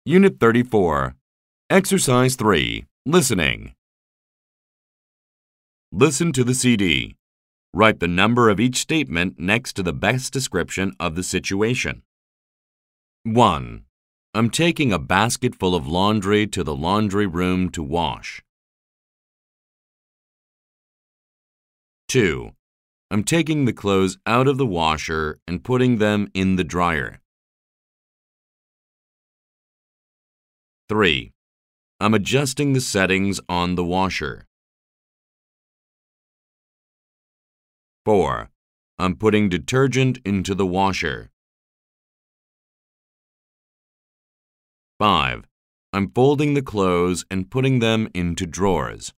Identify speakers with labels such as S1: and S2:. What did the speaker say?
S1: Unit 34. Exercise 3. Listening. Listen to the CD. Write the number of each statement next to the best description of the situation. 1. I'm taking a basket full of laundry to the laundry room to wash. 2. I'm taking the clothes out of the washer and putting them in the dryer. 3. I'm adjusting the settings on the washer. 4. I'm putting detergent into the washer. 5. I'm folding the clothes and putting them into drawers.